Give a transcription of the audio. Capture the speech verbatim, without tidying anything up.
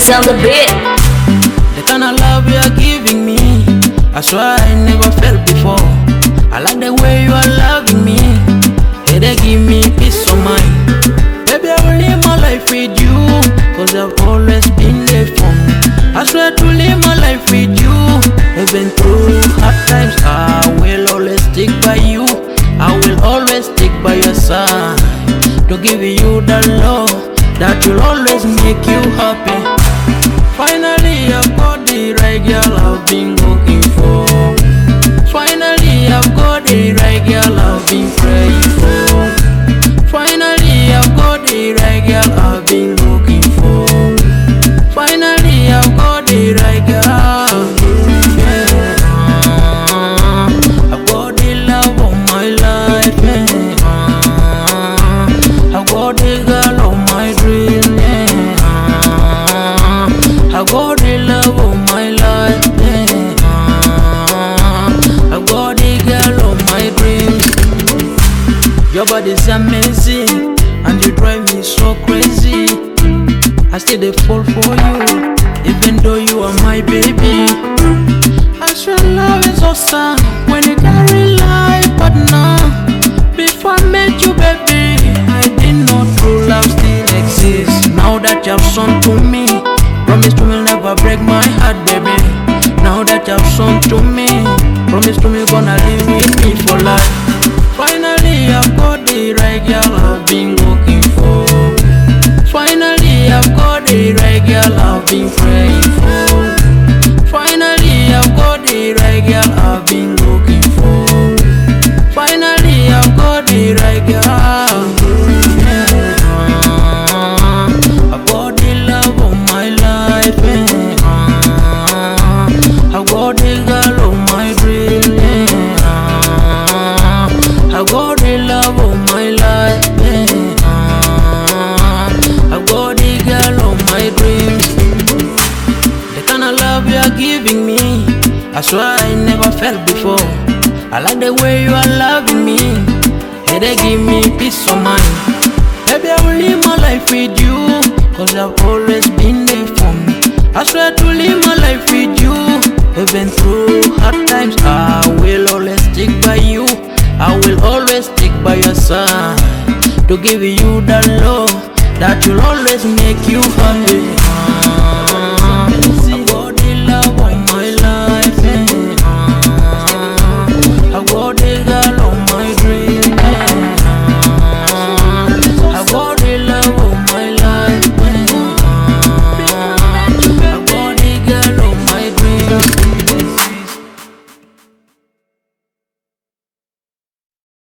It's on the beat. The kind of love you're giving me, I swear I never felt before. I like the way you are loving me. Yeah, they give me peace of mind. Baby, I will live my life with you, cause I've always been there for me. I swear to live my life with you. Even through hard times, I will always stick by you. I will always stick by your side, to give you the love that will always make you happy. Finally, I've got the right girl I've been looking for. Finally, I've got the right girl I've been praying for. Finally, I've got the right girl I've been looking for. Finally, I've got the right girl. Yeah. I've got the love of my life. Yeah. I've got the girl of my dreams. Yeah. I've got the love of my life. Yeah. I've got the girl of my dreams. Your body's amazing, and you drive me so crazy. I still dey fall for you, even though you are my baby. I swear love is awesome when you carry life partner. Before I met you, baby, I didn't know true love still exists. Now that you've shown to me, promise to me never break my heart, baby. Now that you've shown to me, promise to me gonna live with me for life. Finally, I've got the right girl I've been looking for. Finally, I've got the right girl I've been praying for. Finally, I've got the right girl I've been looking for. Finally, I've got the right girl. Yeah. I've got the love of my life. Yeah. I've got the girl of my dreams. Yeah. I've got the love of my life. Yeah. I've got the girl of my dreams. The kind of love you're giving me, I swear I never felt before. I like the way you are loving me. Yeah, they give me peace of mind. Baby, I will live my life with you, cause I've always been there for me. I swear to live my life with you. Even through hard times, I will always stick by you. I will always stick by your side, to give you the love that will always make you happy.